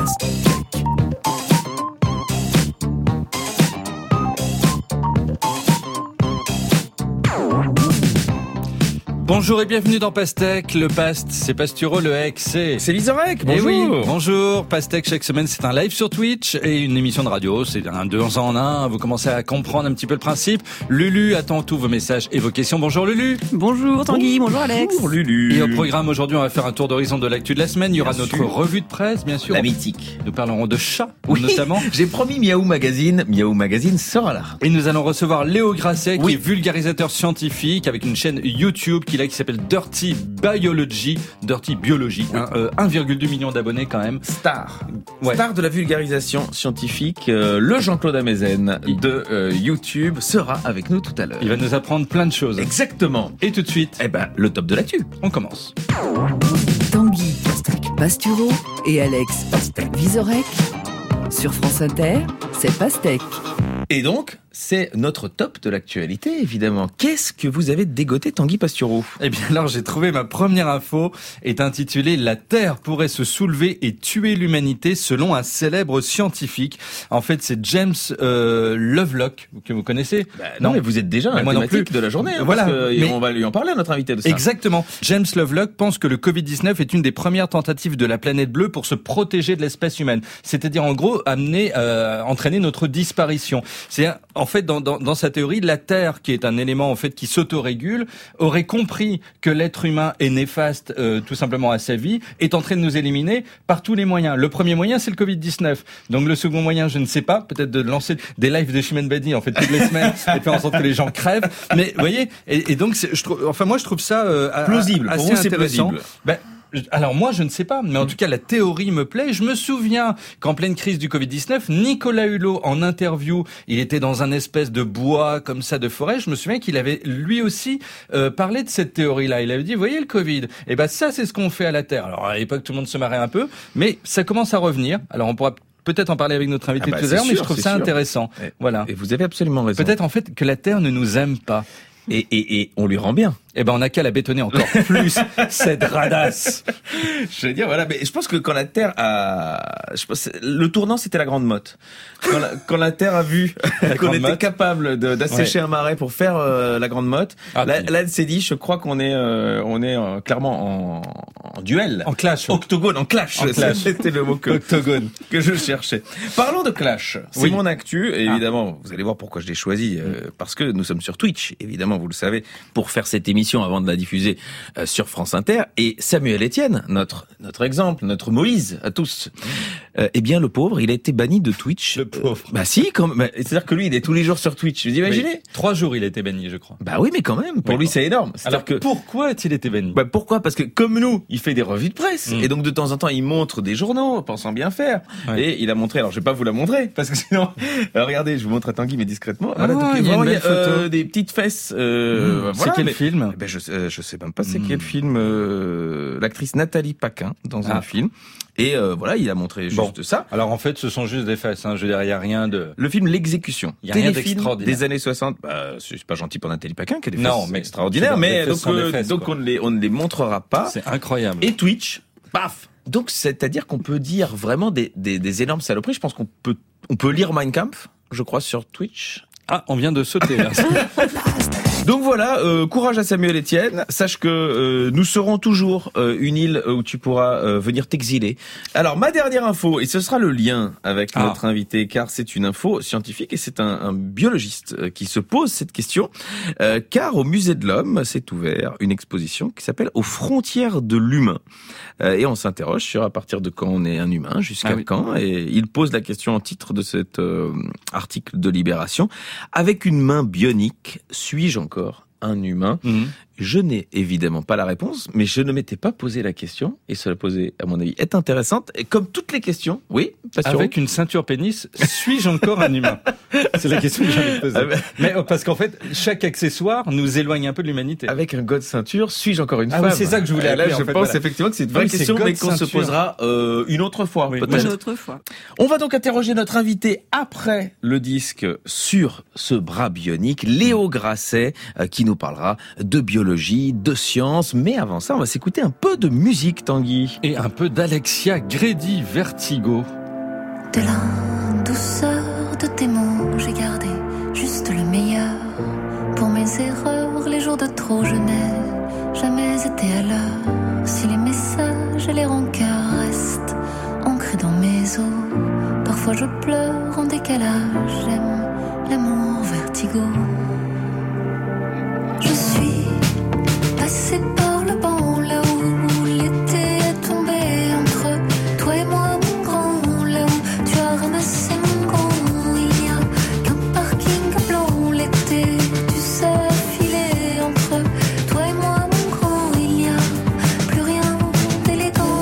Bonjour et bienvenue dans Pastèque. Le Past, c'est Pasturo, le Hec, c'est Vizorek. Bonjour. Eh oui, bonjour. Pastèque, chaque semaine, c'est un live sur Twitch et une émission de radio. C'est un 2 en 1. Vous commencez à comprendre un petit peu le principe. Lulu attend tous vos messages et vos questions. Bonjour Lulu. Bonjour Tanguy, bonjour Alex. Bonjour Lulu. Et au programme aujourd'hui, on va faire un tour d'horizon de l'actu de la semaine. Il y aura notre revue de presse, bien sûr. La mythique. Nous parlerons de chats, Oui, notamment. j'ai promis Miaou Magazine. Miaou Magazine sera là. Et nous allons recevoir Léo Grasset, qui est vulgarisateur scientifique avec une chaîne YouTube qui s'appelle Dirty Biology, 1,2 million d'abonnés quand même. Star. Ouais. Star de la vulgarisation scientifique. Le Jean-Claude Amezen de YouTube sera avec nous tout à l'heure. Il va nous apprendre plein de choses. Exactement. Et tout de suite, Le top de l'actu. on commence. Tanguy Pasturo et Alex Vizorek. Sur France Inter, c'est Pastèque. Et donc, c'est notre top de l'actualité, évidemment. Qu'est-ce que vous avez dégoté, Tanguy Pastureau ? Eh bien alors, j'ai trouvé ma première info, est intitulée « La Terre pourrait se soulever et tuer l'humanité selon un célèbre scientifique ». En fait, c'est James Lovelock, que vous connaissez. Non, mais vous êtes déjà un moi non thématique plus. de la journée. Voilà, mais on va lui en parler à notre invité de ça. Exactement. James Lovelock pense que le Covid-19 est une des premières tentatives de la planète bleue pour se protéger de l'espèce humaine. C'est-à-dire, en gros, entraîner notre disparition. C'est en fait dans sa théorie, la Terre, qui est un élément en fait qui s'autorégule, aurait compris que l'être humain est néfaste tout simplement à sa vie, est en train de nous éliminer par tous les moyens. Le premier moyen, c'est le Covid-19. Donc le second moyen, je ne sais pas, peut-être de lancer des lives de Chimène Badi en fait toutes les semaines et faire en sorte que les gens crèvent. Mais vous voyez, et donc je trouve ça plausible. assez Pour vous, c'est intéressant. plausible. Alors moi je ne sais pas, mais en tout cas la théorie me plaît. Je me souviens qu'en pleine crise du Covid-19, Nicolas Hulot en interview, il était dans un espèce de bois comme ça de forêt. Je me souviens qu'il avait lui aussi parlé de cette théorie-là. Il avait dit, vous voyez le Covid, et ça c'est ce qu'on fait à la Terre. Alors à l'époque tout le monde se marrait un peu, mais ça commence à revenir. Alors on pourra peut-être en parler avec notre invité tout à l'heure, mais je trouve ça intéressant. Voilà. Et vous avez absolument raison. Peut-être en fait que la Terre ne nous aime pas. Et on lui rend bien. On n'a qu'à la bétonner encore plus, cette radasse. Je veux dire, voilà, mais je pense que quand la Terre le tournant, c'était la Grande Motte. Quand la Terre a vu qu'on était capable d'assécher un marais pour faire la Grande Motte, là, elle s'est dit, je crois qu'on est clairement en duel. En clash. Octogone, en clash. C'était le mot que je cherchais. Parlons de clash. C'est mon actu. Et évidemment, vous allez voir pourquoi je l'ai choisi. Parce que nous sommes sur Twitch, évidemment, vous le savez, pour faire cette émission avant de la diffuser sur France Inter. Et Samuel Etienne, notre exemple, notre Moïse à tous, le pauvre, il a été banni de Twitch. Le pauvre. C'est-à-dire que lui, il est tous les jours sur Twitch. Vous imaginez ? 3 jours, il a été banni, je crois. Oui, mais quand même, pour lui, c'est énorme. Alors pourquoi a-t-il été banni ? Pourquoi ? Parce que comme nous, il fait des revues de presse. Et donc, de temps en temps, il montre des journaux, pensant bien faire. Ouais. Et il a montré, alors je vais pas vous la montrer, parce que sinon, regardez, je vous montre à Tanguy, mais discrètement. Il y a une belle photo. Des petites fesses. C'est quel film ? Je sais même pas c'est quel film. L'actrice Nathalie Paquin dans un film. Et il a montré juste ça. Alors en fait, ce sont juste des fesses. Je veux dire, il y a rien de. Le film L'Exécution. Il y a rien d'extraordinaire. Des années 60. C'est pas gentil pour Nathalie Paquin qui a des fesses. Non, mais extraordinaires. Mais donc on ne les montrera pas. C'est incroyable. Et Twitch, paf. Donc c'est-à-dire qu'on peut dire vraiment des énormes saloperies. Je pense qu'on peut lire Mein Kampf, je crois, sur Twitch. On vient de sauter là. Donc voilà, courage à Samuel Etienne. Sache que nous serons toujours une île où tu pourras venir t'exiler. Alors ma dernière info, et ce sera le lien avec notre invité, car c'est une info scientifique et c'est un biologiste qui se pose cette question. Car au Musée de l'Homme s'est ouvert une exposition qui s'appelle Aux frontières de l'humain. Et on s'interroge sur à partir de quand on est un humain, jusqu'à quand. Et il pose la question en titre de cet article de Libération. Avec une main bionique, suis-je encore un humain ? Je n'ai évidemment pas la réponse, mais je ne m'étais pas posé la question, et cela posée, à mon avis, est intéressante. Et comme toutes les questions, avec une ceinture pénis, suis-je encore un humain ? C'est la question que j'ai envie de poser. Mais parce qu'en fait, chaque accessoire nous éloigne un peu de l'humanité. Avec un god ceinture, suis-je encore une femme ? Oui, c'est ça que je voulais appeler. Là, je pense effectivement que c'est une vraie question, mais qu'on se posera une autre fois, peut-être. Une autre fois. On va donc interroger notre invité après le disque sur ce bras bionique, Léo Grasset, qui nous parlera de biologie technologie, de science. Mais avant ça, on va s'écouter un peu de musique, Tanguy. Et un peu d'Alexia Grady, Vertigo. De la douceur de tes mots, j'ai gardé juste le meilleur. Pour mes erreurs, les jours de trop, je n'ai jamais été à l'heure. Si les messages et les rancœurs restent ancrés dans mes os, parfois je pleure en décalage. J'aime l'amour vertigo. Je suis passée par le banc là où l'été est tombé entre toi et moi, mon grand, là où tu as ramassé mon gant. Il y a qu'un parking blanc l'été, tu sais, filer entre toi et moi, mon grand. Il n'y a plus rien d'élégant,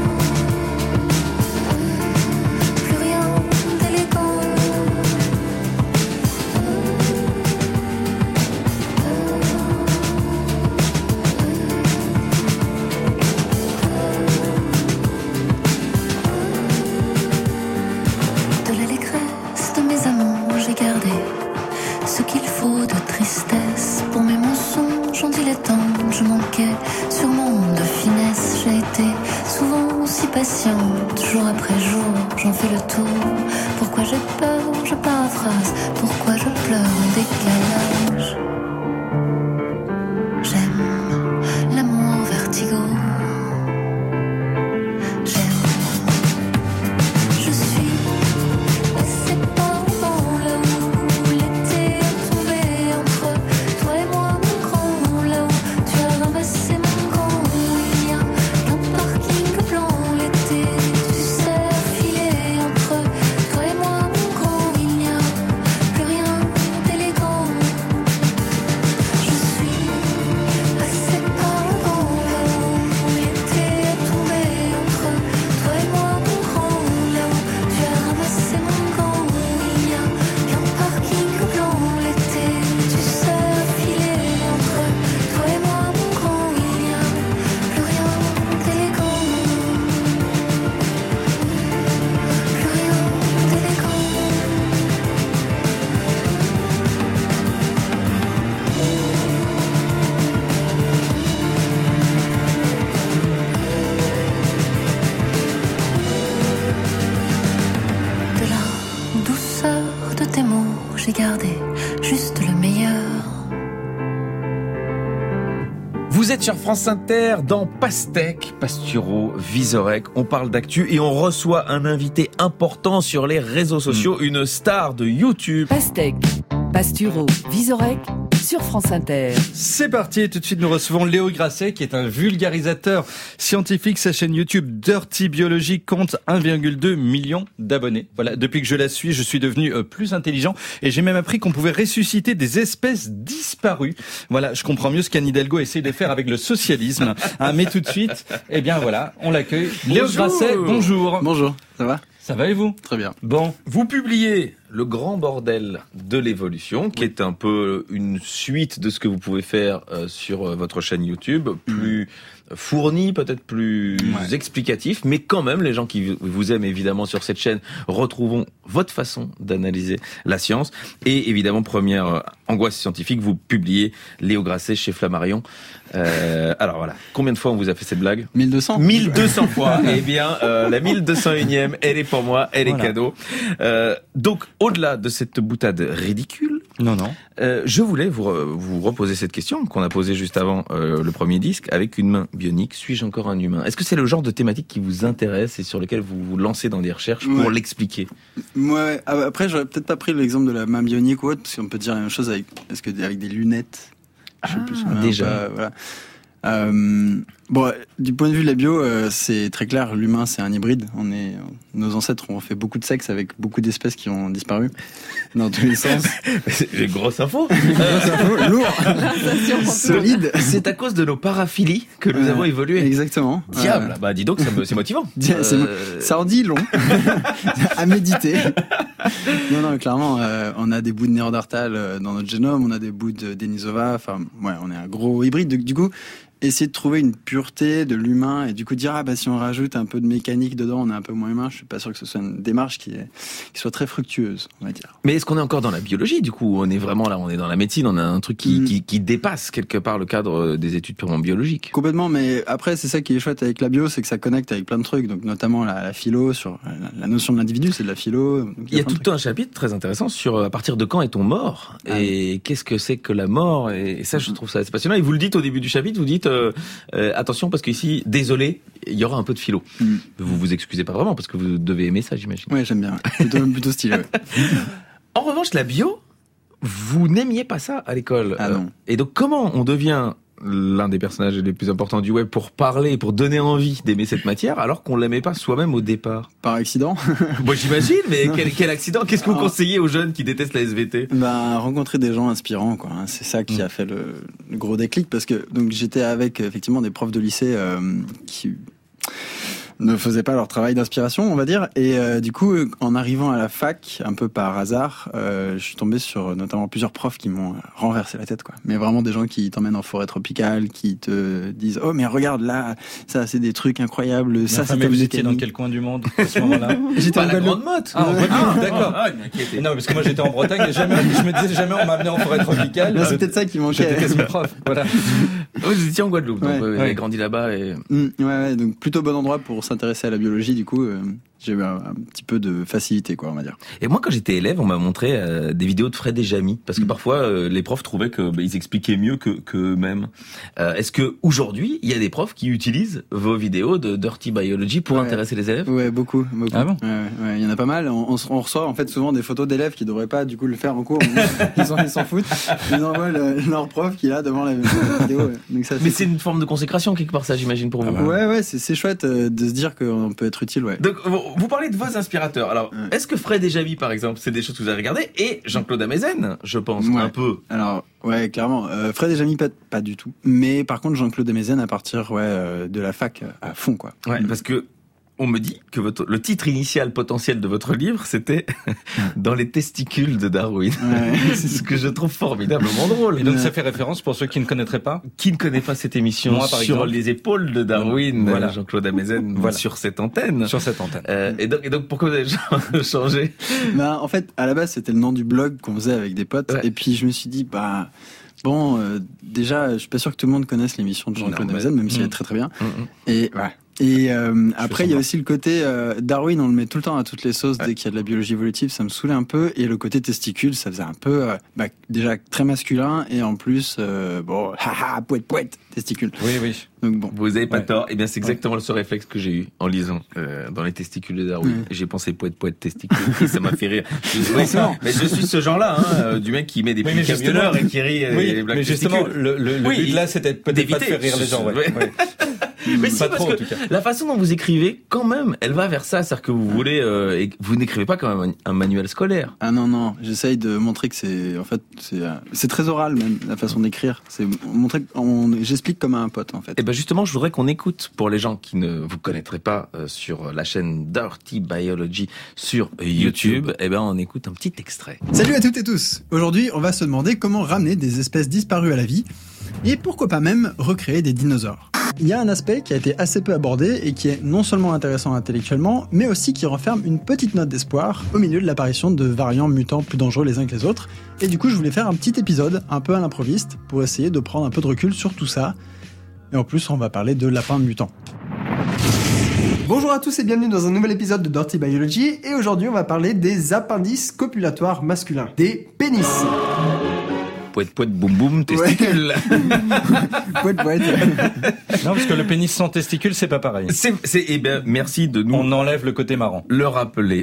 plus rien d'élégant. De l'allégresse de mes amours, j'ai gardé ce qu'il faut de tristesse. Pour mes mensonges en dilettante, je manquais sûrement de finesse. J'ai été souvent si patiente, jour après jour, j'en fais le tour. Pourquoi j'ai peur, je paraphrase. Pourquoi je pleure en décalage. J'aime l'amour vertigo. Je suis passée par le banc là où l'été est tombé entre toi et moi, mon grand, là où tu as ramassé mon gant. Il n'y a qu'un parking blanc l'été, tu sais, filer entre toi et moi, mon grand. Il n'y a plus rien d'élégant. Je suis passée par le banc là où l'été est tombé entre toi et moi, mon grand, là où tu as ramassé mon gant. Il n'y a qu'un parking blanc l'été, tu sais, filer entre toi et moi, mon grand. Il n'y a plus rien d'élégant, plus rien d'élégant. De la douceur de tes mots, j'ai gardé juste le meilleur. Vous êtes sur France Inter dans Pastèque, Pasturo, Vizorek. On parle d'actu et on reçoit un invité important sur les réseaux sociaux, une star de YouTube. Pastèque, Pasturo, Vizorek sur France Inter. C'est parti, et tout de suite nous recevons Léo Grasset qui est un vulgarisateur scientifique. Sa chaîne YouTube Dirty Biology compte 1,2 million d'abonnés. Voilà, depuis que je la suis, je suis devenu plus intelligent et j'ai même appris qu'on pouvait ressusciter des espèces disparues. Voilà, je comprends mieux ce qu'Anne Hidalgo essaie de faire avec le socialisme. Mais tout de suite, eh bien voilà, on l'accueille. Léo Grasset, bonjour. Bonjour, ça va ? Ça va et vous ? Très bien. Bon. Vous publiez Le Grand Bordel de l'évolution, qui est un peu une suite de ce que vous pouvez faire sur votre chaîne YouTube, plus fourni, peut-être plus explicatif, mais quand même, les gens qui vous aiment évidemment sur cette chaîne retrouveront votre façon d'analyser la science. Et évidemment, première angoisse scientifique, vous publiez Léo Grasset chez Flammarion. Alors voilà, combien de fois on vous a fait cette blague ? 1200 1200 fois. Eh bien, la 1201e, elle est pour moi, elle est cadeau. Donc, au-delà de cette boutade ridicule, Non. je voulais vous reposer cette question qu'on a posée juste avant le premier disque. Avec une main bionique, suis-je encore un humain ? Est-ce que c'est le genre de thématique qui vous intéresse et sur lequel vous vous lancez dans des recherches pour l'expliquer ? Ouais, après, j'aurais peut-être pas pris l'exemple de la main bionique ou autre, parce qu'on peut dire la même chose avec des lunettes. Je sais plus, déjà. Voilà. Bon, du point de vue de la bio, c'est très clair. L'humain, c'est un hybride. Nos ancêtres ont fait beaucoup de sexe avec beaucoup d'espèces qui ont disparu dans tous les sens. C'est une grosse info. Lourd, solide. C'est à cause de nos paraphilies que nous avons évolué. Exactement. Diable. Bah dis donc, c'est motivant. Ça en dit long à méditer. Non, clairement, on a des bouts de Néandertal dans notre génome, on a des bouts de Denisova. Enfin, ouais, on est un gros hybride. Du coup, essayer de trouver une pureté de l'humain et du coup dire si on rajoute un peu de mécanique dedans, on est un peu moins humain. Je suis pas sûr que ce soit une démarche qui soit très fructueuse, on va dire. Mais est-ce qu'on est encore dans la biologie du coup? On est vraiment là, on est dans la médecine, on a un truc qui dépasse quelque part le cadre des études purement biologiques. Complètement, mais après c'est ça qui est chouette avec la bio, c'est que ça connecte avec plein de trucs, donc notamment la philo sur la notion de l'individu, c'est de la philo. Donc il y a tout un chapitre très intéressant sur à partir de quand est-on mort et qu'est-ce que c'est que la mort, et ça je trouve ça assez passionnant. Et vous le dites au début du chapitre, vous dites attention parce qu'ici, désolé, il y aura un peu de philo. Vous vous excusez pas vraiment parce que vous devez aimer ça, j'imagine. Ouais, j'aime bien. Plutôt stylé. Ouais. En revanche, la bio, vous n'aimiez pas ça à l'école. Ah non. Et donc, comment on devient l'un des personnages les plus importants du web pour parler, pour donner envie d'aimer cette matière, alors qu'on l'aimait pas soi-même au départ? Par accident. Bon, j'imagine, mais quel accident? Qu'est-ce que vous conseillez aux jeunes qui détestent la SVT? Rencontrer des gens inspirants, quoi. C'est ça qui a fait le gros déclic, parce que donc j'étais avec effectivement des profs de lycée qui ne faisaient pas leur travail d'inspiration, on va dire, et du coup, en arrivant à la fac, un peu par hasard, je suis tombé sur notamment plusieurs profs qui m'ont renversé la tête, quoi. Mais vraiment des gens qui t'emmènent en forêt tropicale, qui te disent oh mais regarde là, ça c'est des trucs incroyables, ça c'est. Mais vous étiez dans quel coin du monde à ce moment-là? J'étais à la Grande Motte. Ah, en Guadeloupe, d'accord. Non, parce que moi j'étais en Bretagne et je me disais jamais on m'a amené en forêt tropicale. Là, c'est peut-être ça qui manquait. J'étais quasi prof, voilà. Vous étiez en Guadeloupe, donc vous Ouais. avez grandi là-bas et. Ouais, donc plutôt bon endroit pour s'intéresser à la biologie. Du coup, j'ai eu un petit peu de facilité, quoi, on va dire. Et moi, quand j'étais élève, on m'a montré des vidéos de Fred et Jamy, parce que parfois les profs trouvaient que ils expliquaient mieux qu'eux-mêmes. Est-ce que aujourd'hui, il y a des profs qui utilisent vos vidéos de Dirty Biology pour intéresser les élèves? Ouais, beaucoup. Ah bon? Ouais, il y en a pas mal. On reçoit en fait souvent des photos d'élèves qui devraient pas du coup le faire en cours. Ils s'en foutent. Ils envoient leur prof qui est là devant la vidéo. Ouais. Donc ça, Mais c'est une forme de consécration quelque part, ça, j'imagine, pour vous. Ouais, c'est chouette de se dire qu'on peut être utile, ouais. Donc, vous parlez de vos inspirateurs. Alors, est-ce que Fred et Jamy, par exemple, c'est des choses que vous avez regardées? Et Jean-Claude Amezen, je pense, un peu. Alors, ouais, clairement. Fred et Jamy, pas du tout. Mais par contre, Jean-Claude Amezen, à partir de la fac, à fond, quoi. Ouais, parce que on me dit que le titre initial potentiel de votre livre, c'était Dans les testicules de Darwin. Ouais. C'est ce que je trouve formidablement drôle. Et donc ça fait référence pour ceux qui ne connaîtraient pas. Qui ne connaît pas cette émission Moi, par sur exemple. les épaules de Darwin, Voilà. Jean-Claude Amezen, Voilà. sur cette antenne. Sur cette antenne. Et donc pourquoi vous avez changé? En fait, à la base, c'était le nom du blog qu'on faisait avec des potes. Ouais. Et puis, je me suis dit, bon, déjà, je suis pas sûr que tout le monde connaisse l'émission de Jean-Claude Non, mais- Amezen, même si elle est très très bien. Mm. Et ouais. Et après, il y a semblant. aussi le côté Darwin, on le met tout le temps à toutes les sauces dès qu'il y a de la biologie évolutive, ça me saoulait un peu. Et le côté testicule, ça faisait un peu, déjà très masculin, et en plus, poète, testicule. Oui. Donc bon. Vous avez pas Ouais. tort. Eh bien, c'est exactement ce réflexe que j'ai eu en lisant Dans les testicules de Darwin. J'ai pensé poète testicule et ça m'a fait rire. Mais je suis ce genre-là, du mec qui met des Oui, petits mais justement- camionneurs et qui rit les blagues mais justement, testicules. le Oui, but là, c'était peut-être pas de d'éviter. faire rire les gens. Ouais. Ouais. Mais si, Pas parce trop, en que tout cas. la façon dont vous écrivez, quand même, elle va vers ça. C'est-à-dire que vous voulez, et vous n'écrivez pas quand même un manuel scolaire. Ah non, j'essaye de montrer que c'est très oral même, la façon d'écrire. C'est montrer j'explique comme à un pote, en fait. Et ben justement, je voudrais qu'on écoute, pour les gens qui ne vous connaîtraient pas sur la chaîne Dirty Biology sur YouTube, et ben on écoute un petit extrait. Salut à toutes et tous. Aujourd'hui, on va se demander comment ramener des espèces disparues à la vie et pourquoi pas même recréer des dinosaures. Il y a un aspect qui a été assez peu abordé et qui est non seulement intéressant intellectuellement, mais aussi qui renferme une petite note d'espoir au milieu de l'apparition de variants mutants plus dangereux les uns que les autres. Et du coup, je voulais faire un petit épisode un peu à l'improviste pour essayer de prendre un peu de recul sur tout ça. Et en plus, on va parler de lapins mutants. Bonjour à tous et bienvenue dans un nouvel épisode de Dirty Biology. Et aujourd'hui, on va parler des appendices copulatoires masculins, des pénis. Poète, boum boum, testicule. Poète. Non, parce que le pénis sans testicule, c'est pas pareil. Eh ben, merci de nous On enlève le côté marrant. le rappeler.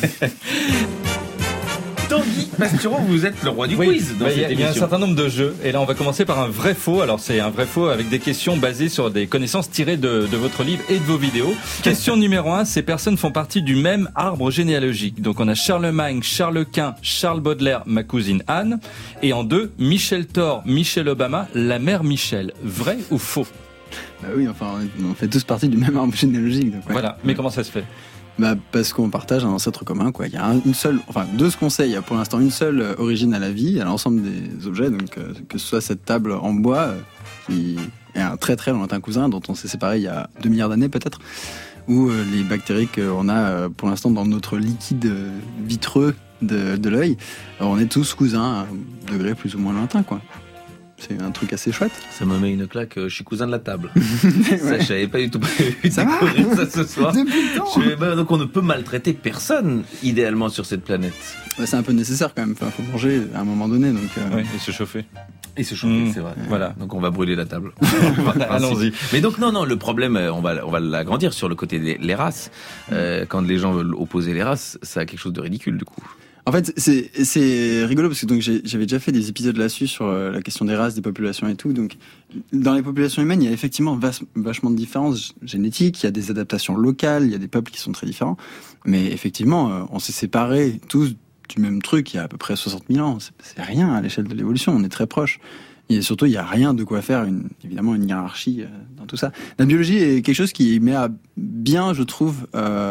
Tanguy Pastureau, vous êtes le roi du quiz dans cette Il y a un émission. certain nombre de jeux, et là on va commencer par un vrai faux. Alors c'est un vrai faux avec des questions basées sur des connaissances tirées de votre livre et de vos vidéos. Question numéro 1, ces personnes font partie du même arbre généalogique. Donc on a Charlemagne, Charles Quint, Charles Baudelaire, ma cousine Anne. Et en 2, Michel Thor, Michelle Obama, la mère Michel. Vrai ou faux? Bah oui, enfin, on fait tous partie du même arbre généalogique. Donc ouais. Voilà, mais comment ça se fait? Parce qu'on partage un ancêtre commun, quoi. Il y a une seule, enfin, de ce qu'on sait, il y a pour l'instant une seule origine à la vie, à l'ensemble des objets, donc que ce soit cette table en bois qui et un très très lointain cousin dont on s'est séparés il y a 2 milliards d'années peut-être, où les bactéries qu'on a pour l'instant dans notre liquide vitreux de l'œil, on est tous cousins à un degré plus ou moins lointain, quoi. C'est un truc assez chouette. Ça me met une claque, je suis cousin de la table. Ça, je savais pas du tout prévu Ça va découvrir ça ce soir. Depuis le temps. Donc on ne peut maltraiter personne, idéalement, sur cette planète. Ouais, c'est un peu nécessaire quand même, enfin, faut manger à un moment donné. Donc, Oui, et se chauffer. Et se chauffer, c'est vrai. Voilà. Donc on va brûler la table. Allons-y. Mais donc non, le problème, on va l'agrandir sur le côté des races. Quand les gens veulent opposer les races, ça a quelque chose de ridicule du coup. En fait, c'est rigolo parce que donc j'avais déjà fait des épisodes là-dessus sur la question des races, des populations et tout. Donc, dans les populations humaines, il y a effectivement vachement de différences génétiques. Il y a des adaptations locales, il y a des peuples qui sont très différents. Mais effectivement, on s'est séparés tous du même truc il y a à peu près 60 000 ans. C'est rien à l'échelle de l'évolution. On est très proches. Et surtout, il n'y a rien de quoi faire évidemment une hiérarchie dans tout ça. La biologie est quelque chose qui met à bien, je trouve,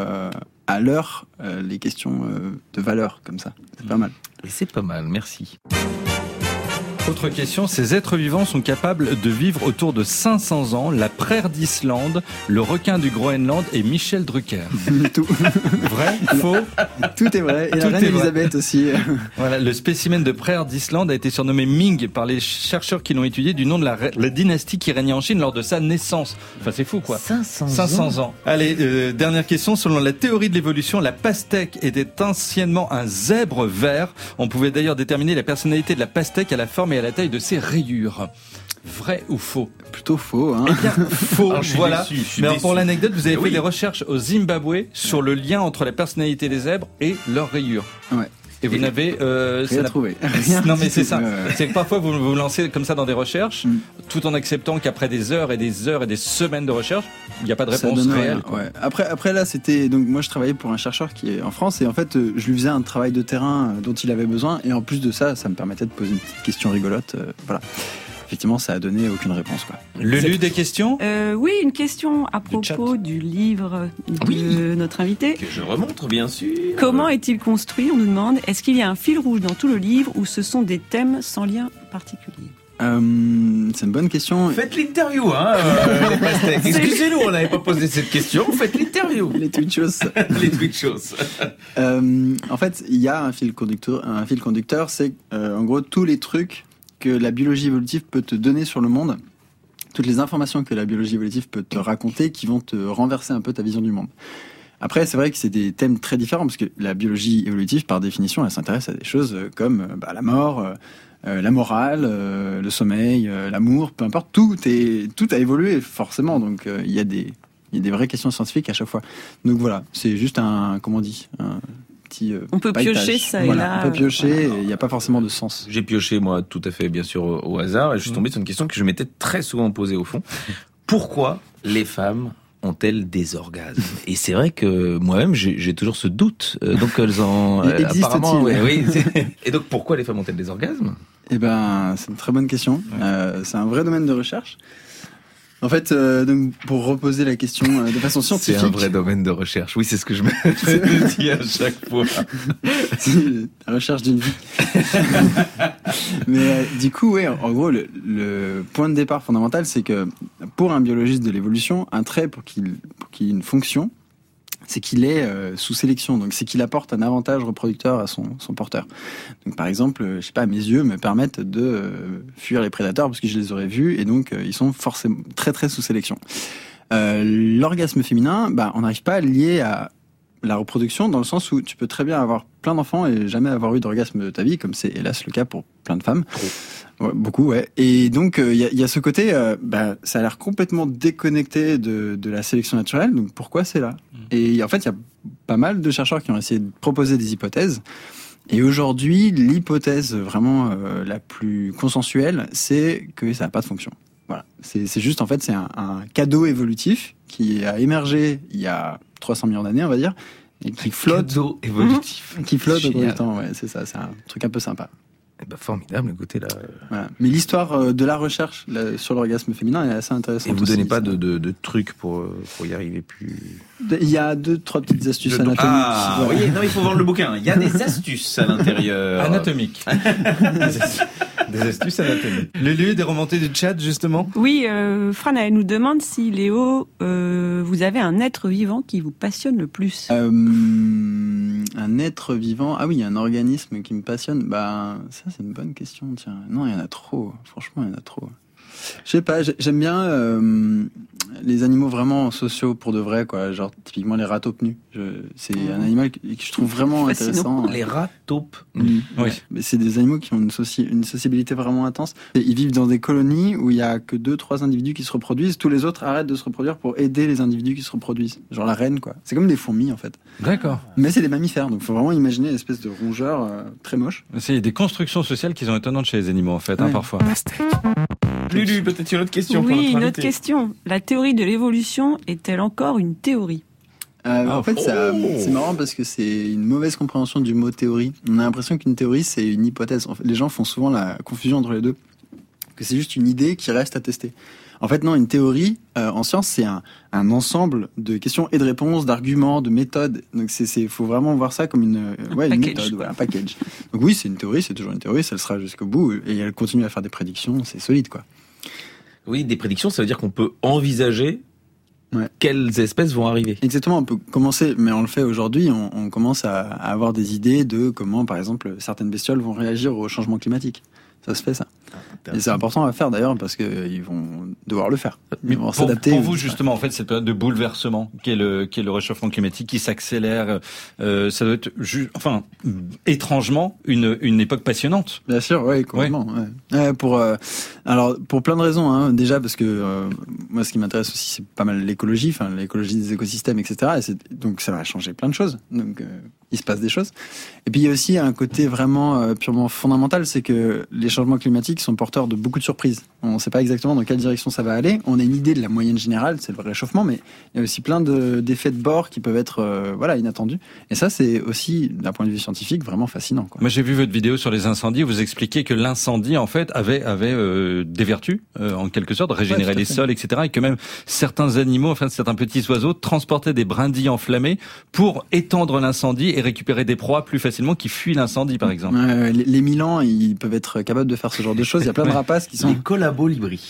à l'heure les questions de valeur comme ça. C'est pas mal. Et c'est pas mal, merci. Autre question, ces êtres vivants sont capables de vivre autour de 500 ans, la praire d'Islande, le requin du Groenland et Michel Drucker. Tout. Vrai? Faux? Tout est vrai. Et la Tout reine est vrai. Elisabeth aussi. Voilà, le spécimen de praire d'Islande a été surnommé Ming par les chercheurs qui l'ont étudié du nom de la dynastie qui régnait en Chine lors de sa naissance. Enfin, c'est fou, quoi. 500 ans. Allez, dernière question. Selon la théorie de l'évolution, la pastèque était anciennement un zèbre vert. On pouvait d'ailleurs déterminer la personnalité de la pastèque à la forme et à la taille de ses rayures. Vrai ou faux? Plutôt faux, hein. Eh bien, faux. Alors, je suis Voilà. déçu, je suis Mais alors, déçu. pour l'anecdote, vous avez Mais fait oui. des recherches au Zimbabwe sur le lien entre la personnalité des zèbres et leurs rayures. Ouais. Et vous n'avez ça Rien n'a- trouvé. Non mais du c'est tout. ça. Ouais. C'est que parfois vous vous lancez comme ça dans des recherches, tout en acceptant qu'après des heures et des heures et des semaines de recherche, il n'y a pas de Ça réponse donne réelle. rien, ouais. Après là, c'était donc moi je travaillais pour un chercheur qui est en France et en fait je lui faisais un travail de terrain dont il avait besoin et en plus de ça, ça me permettait de poser une petite question rigolote. Voilà. Effectivement, ça a donné aucune réponse, quoi. Lulu, des questions? Oui, une question à chat. propos du livre de Oui. notre invité. Que je remonte, bien sûr. Comment est-il construit? On nous demande. Est-ce qu'il y a un fil rouge dans tout le livre ou ce sont des thèmes sans lien particulier? C'est une bonne question. Faites l'interview, les pastèques. Excusez-nous, on n'avait pas posé cette question. Faites l'interview. Les Twitchos. Les Twitchos. En fait, il y a un fil conducteur. Un fil conducteur, c'est en gros tous les trucs que la biologie évolutive peut te donner sur le monde, toutes les informations que la biologie évolutive peut te raconter, qui vont te renverser un peu ta vision du monde. Après, c'est vrai que c'est des thèmes très différents parce que la biologie évolutive, par définition, elle s'intéresse à des choses comme la mort, la morale, le sommeil, l'amour, peu importe. Tout a évolué forcément. Donc il y a des vraies questions scientifiques à chaque fois. Donc voilà, c'est juste un petit On peut pailletage. piocher ça et Voilà, là. on peut piocher. Il n'y a pas forcément de sens. J'ai pioché, moi, tout à fait, bien sûr, au hasard, et je suis tombé sur une question que je m'étais très souvent posée au fond. Pourquoi les femmes ont-elles des orgasmes? Et c'est vrai que moi-même, j'ai toujours ce doute. Donc elles en... Existe-t-il? apparemment, oui. Et donc pourquoi les femmes ont-elles des orgasmes? Eh ben, c'est une très bonne question. C'est un vrai domaine de recherche. En fait, donc, pour reposer la question de façon scientifique. C'est un vrai domaine de recherche. Oui, c'est ce que je me dis à chaque fois. C'est la recherche d'une vie. Mais du coup, ouais, en gros, le point de départ fondamental, c'est que pour un biologiste de l'évolution, un trait pour qu'il ait une fonction, c'est qu'il est sous sélection. Donc, c'est qu'il apporte un avantage reproducteur à son porteur. Donc, par exemple, je sais pas, mes yeux me permettent de fuir les prédateurs parce que je les aurais vus et donc ils sont forcément très très sous sélection. L'orgasme féminin, on n'arrive pas à le lier à la reproduction dans le sens où tu peux très bien avoir plein d'enfants et jamais avoir eu d'orgasme de ta vie, comme c'est hélas le cas pour plein de femmes. Ouais, beaucoup, ouais. Et donc il y a ce côté, ça a l'air complètement déconnecté de la sélection naturelle. Donc pourquoi c'est là? Et en fait, il y a pas mal de chercheurs qui ont essayé de proposer des hypothèses. Et aujourd'hui, l'hypothèse vraiment la plus consensuelle, c'est que ça n'a pas de fonction. Voilà. C'est juste, en fait, c'est un cadeau évolutif qui a émergé il y a 300 millions d'années, on va dire, et qui flotte. Cadeau évolutif. Qui flotte au cours Génial. du temps, ouais, c'est ça, c'est un truc un peu sympa. Eh ben, formidable, écoutez là. Voilà. Mais l'histoire de la recherche sur l'orgasme féminin est assez intéressante. Et vous donnez aussi, pas ça. de trucs pour y arriver plus. Il y a 2-3 petites astuces anatomiques. Ah, Voilà. oui, non, il faut vendre le bouquin. Il y a des astuces à l'intérieur. Anatomique. Des astuces anatomiques. Lulu, des remontées du chat, justement. Oui, Fran, elle nous demande si, Léo, vous avez un être vivant qui vous passionne le plus. Un être vivant. Ah oui, un organisme qui me passionne. Bah, ça, c'est une bonne question, tiens. Non, il y en a trop. Franchement, il y en a trop. Je sais pas, j'aime bien les animaux vraiment sociaux pour de vrai, quoi. Genre, typiquement les rats taupes nus. C'est un animal que je trouve vraiment intéressant. Les rats taupes. Oui. Oui. Mais c'est des animaux qui ont une sociabilité vraiment intense. Et ils vivent dans des colonies où il y a que 2-3 individus qui se reproduisent. Tous les autres arrêtent de se reproduire pour aider les individus qui se reproduisent. Genre la reine, quoi. C'est comme des fourmis, en fait. D'accord. Mais c'est des mammifères, donc faut vraiment imaginer une espèce de rongeur très moche. C'est des constructions sociales qui sont étonnantes chez les animaux, en fait, Ouais. parfois. Lulu, peut-être une autre question pour Oui, notre une autre invité. question. La théorie de l'évolution est-elle encore une théorie ? En fait, c'est marrant parce que c'est une mauvaise compréhension du mot théorie. On a l'impression qu'une théorie, c'est une hypothèse. En fait, les gens font souvent la confusion entre les deux. Que c'est juste une idée qui reste à tester. En fait, non, une théorie, en science, c'est un ensemble de questions et de réponses, d'arguments, de méthodes. Donc, faut vraiment voir ça comme une package, méthode, quoi. voilà, un package. Donc oui, c'est une théorie, c'est toujours une théorie, ça le sera jusqu'au bout. Et elle continue à faire des prédictions, c'est solide, quoi. Oui, des prédictions, ça veut dire qu'on peut envisager quelles espèces vont arriver. Exactement, on peut commencer, mais on le fait aujourd'hui, on commence à avoir des idées de comment, par exemple, certaines bestioles vont réagir au changement climatique. Ça se fait, ça. Et c'est important à faire d'ailleurs parce que ils vont devoir le faire. Mais Ils vont pour s'adapter. vous, justement, en fait, cette période de bouleversement qui est le réchauffement climatique qui s'accélère, ça doit être étrangement une époque passionnante. Bien sûr, oui, complètement. Ouais. Pour plein de raisons. Hein. Déjà parce que moi, ce qui m'intéresse aussi, c'est pas mal l'écologie, l'écologie des écosystèmes, etc. Donc ça va changer plein de choses. Donc il se passe des choses. Et puis il y a aussi un côté vraiment purement fondamental, c'est que les changements climatiques sont porteurs de beaucoup de surprises. On ne sait pas exactement dans quelle direction ça va aller. On a une idée de la moyenne générale, c'est le réchauffement, mais il y a aussi plein d'effets de bord qui peuvent être inattendus. Et ça, c'est aussi, d'un point de vue scientifique, vraiment fascinant, quoi. Moi, j'ai vu votre vidéo sur les incendies. Vous expliquez que l'incendie, en fait, avait des vertus, en quelque sorte, régénérer Ouais, tout à les fait. sols, etc. Et que même certains animaux, certains petits oiseaux, transportaient des brindilles enflammées pour étendre l'incendie et récupérer des proies plus facilement qui fuient l'incendie, par exemple. Ouais, les Milans, ils peuvent être capables de faire ce genre de choses. Il y a plein de rapaces qui sont... Les collabo-libris.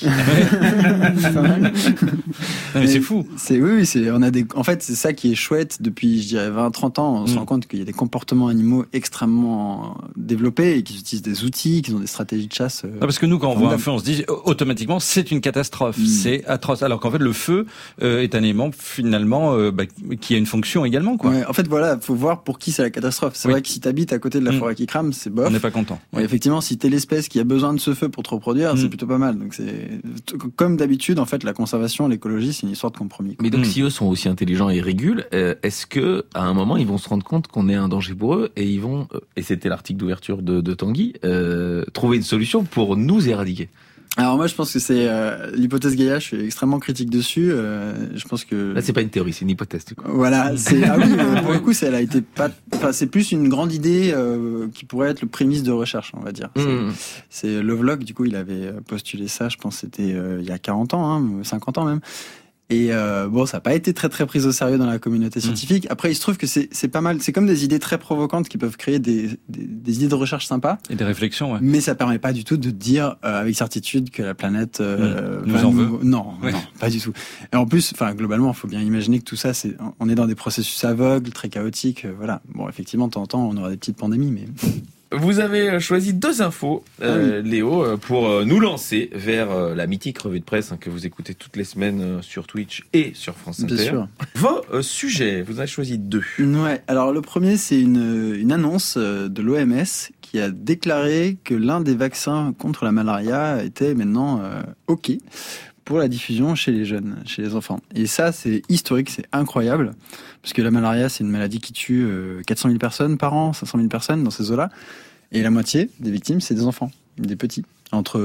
Non, mais c'est fou. En fait, c'est ça qui est chouette depuis, je dirais, 20-30 ans. On se rend compte qu'il y a des comportements animaux extrêmement développés et qu'ils utilisent des outils, qu'ils ont des stratégies de chasse. Non, parce que nous, quand on voit un feu, on se dit automatiquement c'est une catastrophe, c'est atroce. Alors qu'en fait, le feu est un élément finalement qui a une fonction également, quoi. Ouais, en fait, voilà, faut voir pour qui c'est la catastrophe. C'est vrai que si t'habites à côté de la forêt qui crame, c'est bof. On n'est pas content. Et effectivement, si t'es l'espèce qui a besoin de ce feu pour te reproduire, c'est plutôt pas mal. Donc comme d'habitude, en fait, la conservation, l'écologie, c'est une histoire de compromis, quoi. Mais donc, si eux sont aussi intelligents et régulent, est-ce que à un moment ils vont se rendre compte qu'on est un danger pour eux et ils vont, et c'était l'article d'ouverture de Tanguy, trouver une solution pour nous éradiquer? Alors moi, je pense que c'est l'hypothèse Gaïa. Je suis extrêmement critique dessus. Je pense que Là, c'est pas une théorie, c'est une hypothèse. Quoi. Voilà, pour le coup, elle a été pas. Enfin, c'est plus une grande idée qui pourrait être le prémisse de recherche, on va dire. C'est Lovelock, du coup, il avait postulé ça. Je pense que c'était il y a 40 ans, 50 ans même. Et ça n'a pas été très très pris au sérieux dans la communauté scientifique. Après, il se trouve que c'est pas mal. C'est comme des idées très provocantes qui peuvent créer des idées de recherche sympas. Et des réflexions, ouais. Mais ça permet pas du tout de dire avec certitude que la planète nous en veut. Non, pas du tout. Et en plus, globalement, il faut bien imaginer que tout ça, on est dans des processus aveugles, très chaotiques. Voilà. Bon, effectivement, de temps en temps, on aura des petites pandémies, mais. Vous avez choisi 2 infos, Léo, pour nous lancer vers la mythique revue de presse que vous écoutez toutes les semaines sur Twitch et sur France Inter. Bien sûr. Vos sujets, vous en avez choisi 2. Ouais. Alors le premier, c'est une annonce de l'OMS qui a déclaré que l'un des vaccins contre la malaria était maintenant OK pour la diffusion chez les jeunes, chez les enfants. Et ça, c'est historique, c'est incroyable, parce que la malaria, c'est une maladie qui tue 400 000 personnes par an, 500 000 personnes dans ces eaux-là, et la moitié des victimes, c'est des enfants, des petits, entre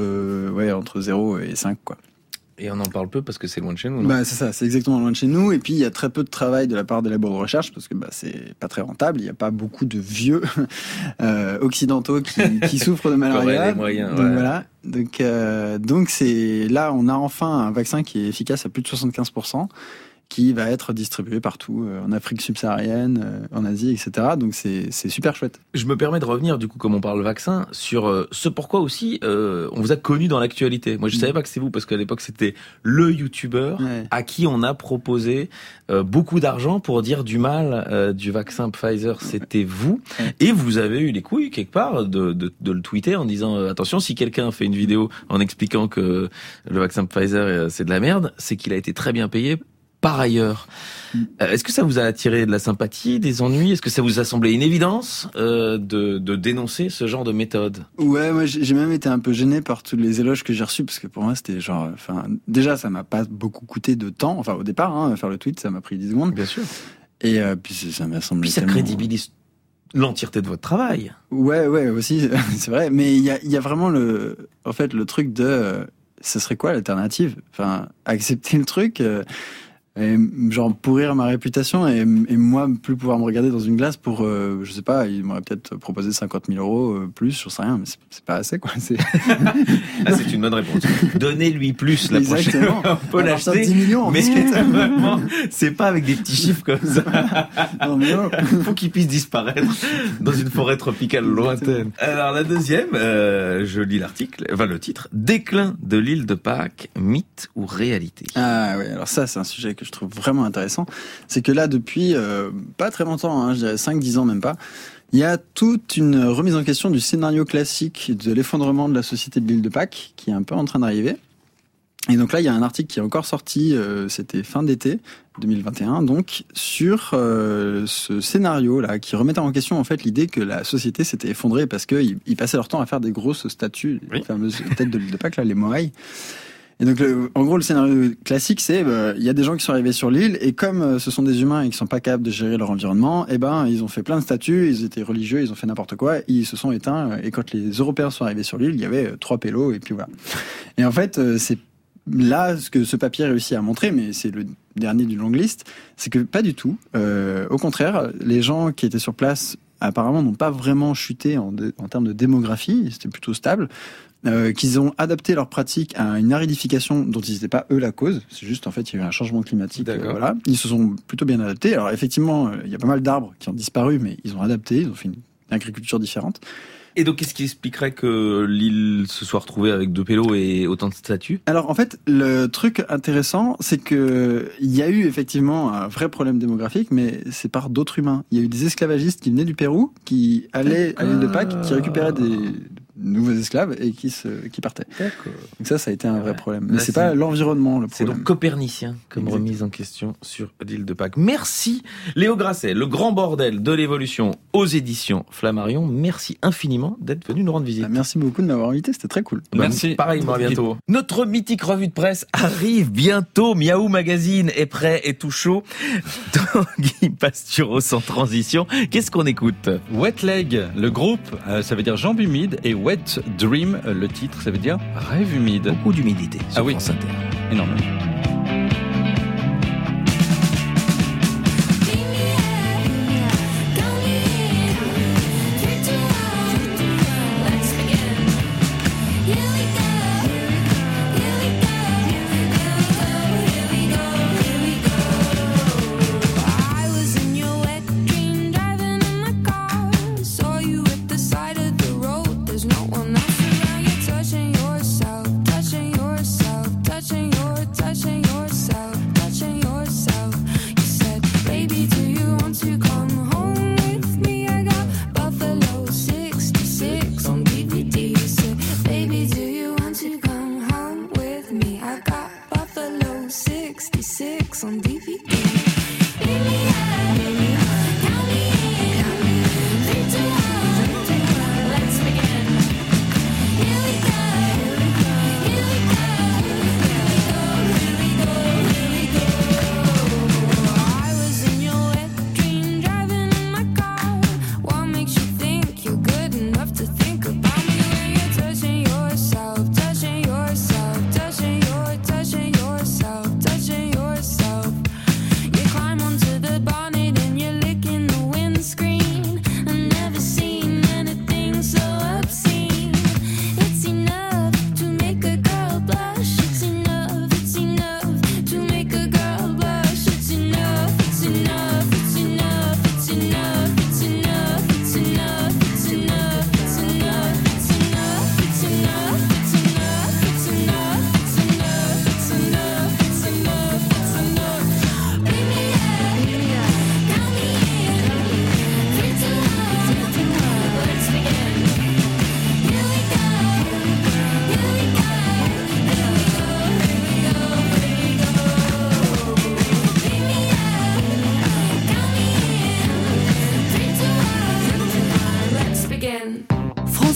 0 et 5, quoi. Et on en parle peu parce que c'est loin de chez nous, non? C'est ça, c'est exactement loin de chez nous. Et puis, il y a très peu de travail de la part des labos de recherche parce que c'est pas très rentable. Il n'y a pas beaucoup de vieux occidentaux qui souffrent de malaria. Les moyens, donc, voilà. Donc, c'est là, on a enfin un vaccin qui est efficace à plus de 75%, qui va être distribué partout, en Afrique subsaharienne, en Asie, etc. Donc c'est super chouette. Je me permets de revenir, du coup, comme on parle vaccin, sur ce pourquoi aussi on vous a connu dans l'actualité. Moi, je savais pas que c'est vous, parce qu'à l'époque, c'était le youtubeur à qui on a proposé beaucoup d'argent pour dire du mal du vaccin Pfizer. C'était vous. Et vous avez eu les couilles, quelque part, de le tweeter en disant attention, si quelqu'un fait une vidéo en expliquant que le vaccin Pfizer, c'est de la merde, c'est qu'il a été très bien payé par ailleurs. Est-ce que ça vous a attiré de la sympathie, des ennuis? Est-ce que ça vous a semblé une évidence de dénoncer ce genre de méthode? Ouais, moi j'ai même été un peu gêné par tous les éloges que j'ai reçus, parce que pour moi c'était genre, déjà ça m'a pas beaucoup coûté de temps, au départ, faire le tweet ça m'a pris 10 secondes. Bien sûr. Et puis ça m'a semblé Puis ça crédibilise l'entièreté de votre travail. Ouais, aussi, c'est vrai. Mais il y a vraiment le truc de, ce serait quoi l'alternative? Accepter le truc, et genre pourrir ma réputation et moi plus pouvoir me regarder dans une glace pour, je sais pas, il m'aurait peut-être proposé 50 000 euros plus, je sais rien, mais c'est pas assez, quoi. C'est une bonne réponse. Donnez-lui plus la prochaine fois. On peut l'acheter. 10 millions, mais vraiment, c'est pas avec des petits chiffres comme ça. Non, mais non. Faut qu'il puisse disparaître dans une forêt tropicale lointaine. Alors la deuxième, je lis l'article, le titre: Déclin de l'île de Pâques, mythe ou réalité? Ah ouais, alors ça c'est un sujet que je trouve vraiment intéressant. C'est que là depuis pas très longtemps, je dirais 5-10 ans même pas, il y a toute une remise en question du scénario classique de l'effondrement de la société de l'île de Pâques qui est un peu en train d'arriver. Et donc là, il y a un article qui est encore sorti, c'était fin d'été 2021, donc sur ce scénario-là, qui remettait en question en fait l'idée que la société s'était effondrée parce qu'ils passaient leur temps à faire des grosses statues, les fameuses têtes de l'île de Pâques, là, les moailles. Et donc, en gros, le scénario classique, c'est il y a des gens qui sont arrivés sur l'île et comme ce sont des humains et qui sont pas capables de gérer leur environnement, ils ont fait plein de statues, ils étaient religieux, ils ont fait n'importe quoi, ils se sont éteints. Et quand les Européens sont arrivés sur l'île, il y avait 3 pélos et puis voilà. Et en fait, c'est là ce que ce papier réussit à montrer, mais c'est le dernier d'une longue liste, c'est que pas du tout. Au contraire, les gens qui étaient sur place apparemment n'ont pas vraiment chuté en termes de démographie, c'était plutôt stable. Qu'ils ont adapté leurs pratiques à une aridification dont ils n'étaient pas eux la cause. C'est juste en fait il y a eu un changement climatique. Voilà, ils se sont plutôt bien adaptés. Alors effectivement, il y a pas mal d'arbres qui ont disparu, mais ils ont adapté, ils ont fait une agriculture différente. Et donc, qu'est-ce qui expliquerait que l'île se soit retrouvée avec 2 pélos et autant de statues? Alors, en fait, le truc intéressant, c'est que il y a eu effectivement un vrai problème démographique, mais c'est par d'autres humains. Il y a eu des esclavagistes qui venaient du Pérou, qui allaient à l'île de Pâques, qui récupéraient des nouveaux esclaves et qui partaient. D'accord. Donc ça a été un vrai problème. Mais Là, c'est pas l'environnement le problème. C'est donc copernicien comme remise en question sur l'île de Pâques. Merci Léo Grasset, le grand bordel de l'évolution aux éditions Flammarion. Merci infiniment d'être venu nous rendre visite. Merci beaucoup de m'avoir invité, c'était très cool. Merci. Pareillement, à bientôt. Notre mythique revue de presse arrive bientôt. Miaou Magazine est prêt et tout chaud. Tanguy Pastureau sans transition. Qu'est-ce qu'on écoute? Wet Leg, le groupe, ça veut dire jambes humides, et Wet Dream, le titre, ça veut dire rêve humide. Beaucoup d'humidité sur France Inter. Énormément. Touching yourself, you climb onto the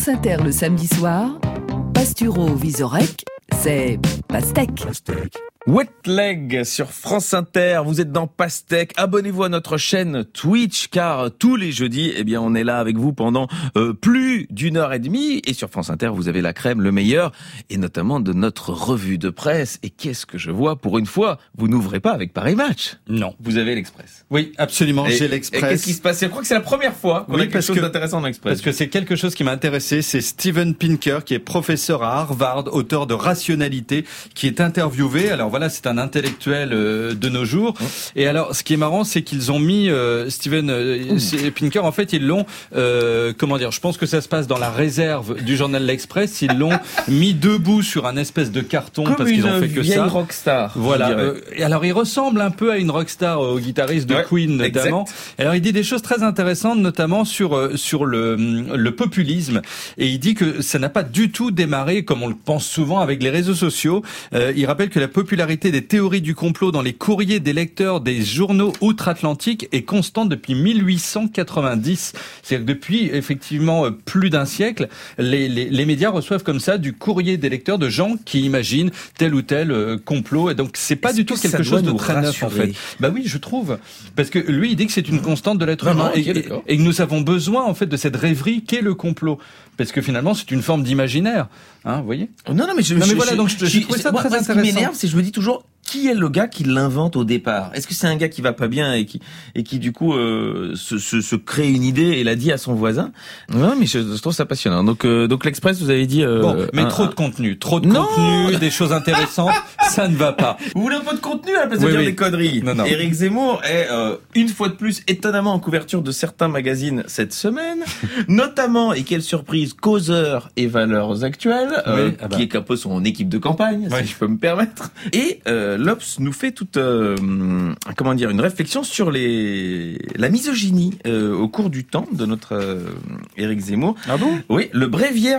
France Inter le samedi soir, Pasturo Vizorek, c'est Pastèque. Wet Leg sur France Inter, vous êtes dans Pastèque. Abonnez-vous à notre chaîne Twitch car tous les jeudis, on est là avec vous pendant plus d'1h30 et sur France Inter, vous avez la crème, le meilleur et notamment de notre revue de presse. Et qu'est-ce que je vois pour une fois, vous n'ouvrez pas avec Paris Match. Non. Vous avez l'Express. Oui, absolument, j'ai l'Express. Et qu'est-ce qui se passe? Je crois que c'est la première fois qu'on a quelque chose d'intéressant dans l'Express. Parce que c'est quelque chose qui m'a intéressé, c'est Steven Pinker qui est professeur à Harvard, auteur de Rationalité, qui est interviewé. Alors voilà, c'est un intellectuel de nos jours. Et alors, ce qui est marrant, c'est qu'ils ont mis Steven Pinker. En fait, ils l'ont, je pense que ça se passe dans la réserve du journal L'Express. Ils l'ont mis debout sur un espèce de carton comme parce qu'ils ont fait que ça. Une rockstar. Voilà. Et alors, il ressemble un peu à une rockstar, au guitariste de Queen notamment. Et alors, il dit des choses très intéressantes, notamment sur le populisme. Et il dit que ça n'a pas du tout démarré comme on le pense souvent avec les réseaux sociaux. Il rappelle que la popularité des théories du complot dans les courriers des lecteurs des journaux outre-Atlantique est constante depuis 1890. C'est-à-dire que depuis effectivement plus d'un siècle, les médias reçoivent comme ça du courrier des lecteurs de gens qui imaginent tel ou tel complot. Et donc c'est pas du tout quelque chose de très neuf en fait. Bah oui, je trouve, parce que lui il dit que c'est une constante de l'être humain et que nous avons besoin en fait de cette rêverie qu'est le complot. Parce que finalement, c'est une forme d'imaginaire, vous voyez. Non, mais je trouve ça très intéressant. Ce qui m'énerve, c'est que je me dis toujours, qui est le gars qui l'invente au départ? Est-ce que c'est un gars qui va pas bien et qui du coup se crée une idée et l'a dit à son voisin? Non, mais je trouve ça passionnant. Donc l'Express, vous avez dit. Mais trop de contenu, des choses intéressantes, ça ne va pas. Vous voulez un peu de contenu à la place de dire des conneries? Non. Éric Zemmour est une fois de plus étonnamment en couverture de certains magazines cette semaine, notamment, et quelle surprise, Causeur et Valeurs Actuelles, qui est un peu son équipe de campagne, si je peux me permettre. Et l'Obs nous fait toute une réflexion sur la misogynie au cours du temps de notre Éric Zemmour. Ah bon? Oui, le bréviaire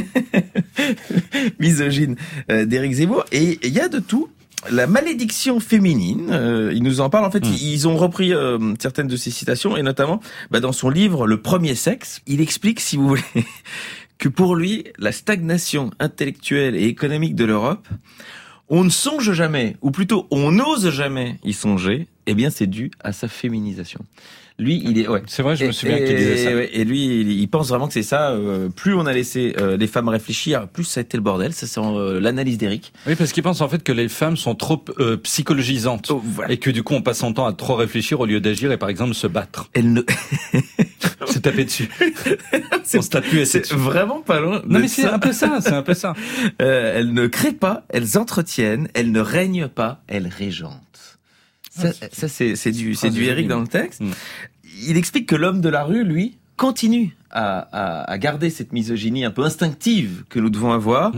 misogyne d'Éric Zemmour. Et il y a de tout. La malédiction féminine, il nous en parle. En fait, ils ont repris certaines de ses citations, et notamment dans son livre Le Premier Sexe, il explique, si vous voulez, que pour lui, la stagnation intellectuelle et économique de l'Europe, on ne songe jamais, ou plutôt on n'ose jamais y songer, c'est dû à sa féminisation. Lui, il est, c'est vrai, je me souviens qu'il disait ça. Et lui, il pense vraiment que c'est ça. Plus on a laissé les femmes réfléchir, plus ça a été le bordel. Ça, c'est l'analyse d'Éric. Oui, parce qu'il pense en fait que les femmes sont trop psychologisantes. Et que du coup, on passe son temps à trop réfléchir au lieu d'agir et par exemple se battre. Elle ne... se taper dessus. On se tape plus assez dessus. C'est vraiment pas loin. Non, mais c'est un peu ça. Elles ne créent pas, elles entretiennent, elles ne règnent pas, elles régentent. Ça c'est du Éric dans le texte. Il explique que l'homme de la rue, lui, continue à garder cette misogynie un peu instinctive que nous devons avoir.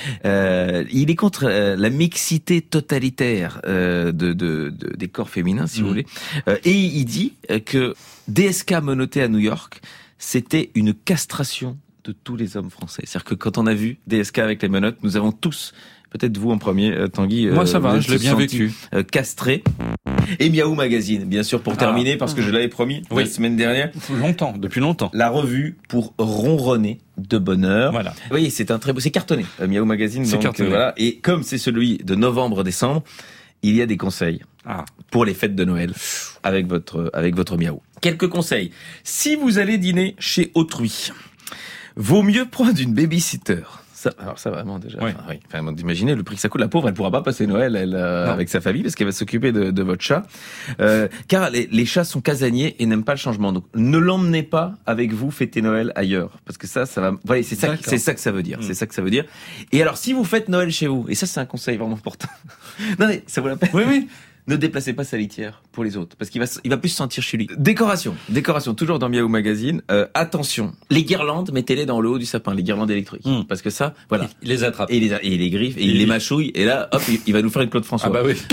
Il est contre la mixité totalitaire des corps féminins, si vous voulez. Et il dit que DSK menotté à New York, c'était une castration de tous les hommes français. C'est-à-dire que quand on a vu DSK avec les menottes, nous avons tous, peut-être vous en premier, Tanguy. Moi ça va, je l'ai bien vécu. Castré. Et Miaou Magazine, bien sûr, pour terminer, parce que je l'avais promis la semaine dernière. Depuis longtemps. La revue pour ronronner de bonheur. Voilà. Oui, c'est cartonné, Miaou Magazine. C'est cartonné. Voilà. Et comme c'est celui de novembre-décembre, il y a des conseils pour les fêtes de Noël avec votre Miaou. Quelques conseils. Si vous allez dîner chez autrui, vaut mieux prendre une babysitter. Ça vraiment déjà. Imaginez le prix que ça coûte. La pauvre, elle pourra pas passer Noël avec sa famille parce qu'elle va s'occuper de votre chat. Car les chats sont casaniers et n'aiment pas le changement. Donc ne l'emmenez pas avec vous fêter Noël ailleurs parce que ça va. Voilà, c'est ça que ça veut dire. C'est ça que ça veut dire. Et alors si vous faites Noël chez vous, et ça c'est un conseil vraiment important. Non mais ça vaut la peine. Oui. Ne déplacez pas sa litière pour les autres, parce qu'il va plus se sentir chez lui. Décoration, toujours dans Miaou Magazine. Attention, les guirlandes, mettez-les dans le haut du sapin, les guirlandes électriques, parce que ça, voilà. Il les attrape. Et il les griffe, et il les mâchouille, et là, hop, il va nous faire une Claude François. Ah bah oui.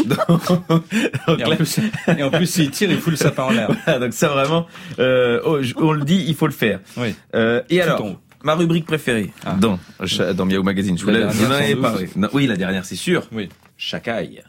Et en plus, s'il tire, il fout le sapin en l'air. Voilà, donc ça vraiment, on le dit, il faut le faire. Oui. Et alors, ma rubrique préférée dans Miaou Magazine, je vous en avais parlé. Oui, la dernière, c'est sûr. Oui. Chacaille.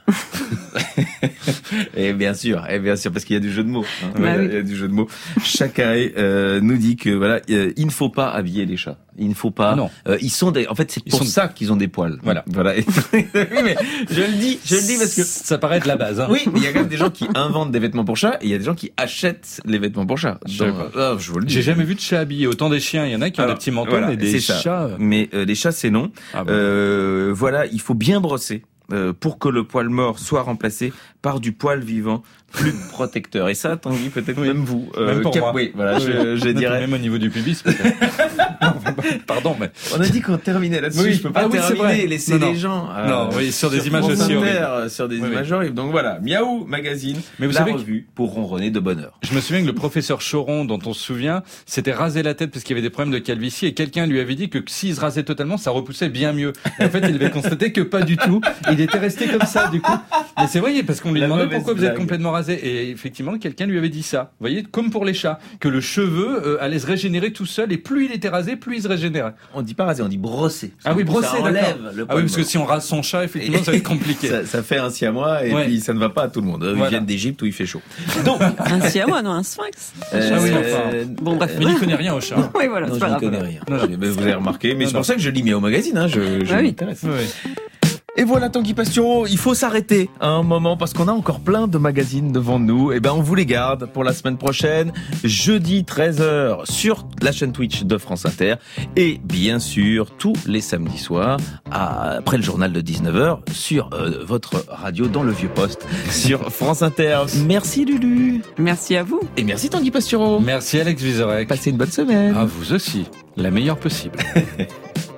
Et bien sûr, parce qu'il y a du jeu de mots. Hein. Bah Voilà, oui. il y a du jeu de mots. Chacaille nous dit que voilà, il ne faut pas habiller les chats. Il ne faut pas. Non. Ils sont des. En fait, c'est pour ça qu'ils ont des poils. Voilà. Oui, mais je le dis parce que. Ça paraît être la base. Hein. Oui, mais il y a quand même des gens qui inventent des vêtements pour chats et il y a des gens qui achètent les vêtements pour chats. Je sais pas. Je vous le dis. J'ai jamais vu de chat habillé. Autant des chiens, il y en a qui ont Alors, des petits manteaux, voilà, mais des c'est ça. chats. Mais les chats, c'est non. Ah bon. Voilà, il faut bien brosser pour que le poil mort soit remplacé par du poil vivant plus protecteur. Et ça, Tanguy, peut-être même vous. Même pour moi. Oui, voilà, je dirais. Même au niveau du pubis, peut-être. Pardon, mais. On a dit qu'on terminait là-dessus. Oui. Je peux pas Ah oui, c'est terminer, vrai. laisser Non, les gens. Non, oui, sur des images France aussi Inter, horribles. sur des Oui, images horribles. Donc voilà, Miaou Magazine, Mais vous la savez que- revue pour ronronner de bonne heure. Je me souviens que le professeur Choron, dont on se souvient, s'était rasé la tête parce qu'il y avait des problèmes de calvitie et quelqu'un lui avait dit que s'il se rasait totalement, ça repoussait bien mieux. Et en fait, il avait constaté que pas du tout. Il était resté comme ça, du coup. Mais c'est vrai, parce qu'on lui La demandait mauvaise pourquoi vous êtes blague. complètement rasé. Et effectivement, quelqu'un lui avait dit ça. Vous voyez, comme pour les chats, que le cheveu allait se régénérer tout seul et plus il était rasé, plus il se régénérait. On dit pas raser, on dit brosser. Ah oui, brosser, ça d'accord. enlève le Ah poil oui, parce que mort. si on rase son chat, effectivement, ça va être compliqué. Ça fait un siamois et Ouais. puis ça ne va pas à tout le monde. Ils Voilà. viennent d'Égypte où il fait chaud. Donc, Un siamois, non, un sphinx. Ah oui, enfin. Bon, bref. Mais il connaît rien au chat. Oui, voilà, non, c'est je pas ne grave. connais rien. Non, non. Mais vous avez remarqué, mais Non, c'est non. pour ça que je lis au magazine. Hein, je Bah oui. m'intéresse. Oui. Et voilà, Tanguy Pastureau, il faut s'arrêter un moment parce qu'on a encore plein de magazines devant nous. Et ben, on vous les garde pour la semaine prochaine, jeudi 13h sur la chaîne Twitch de France Inter et bien sûr tous les samedis soirs après le journal de 19h sur votre radio dans le Vieux Poste sur France Inter. Merci Lulu Merci à vous. et merci Tanguy Pastureau. Merci Alex Vizorek. Passez une bonne semaine. À vous aussi. La meilleure possible.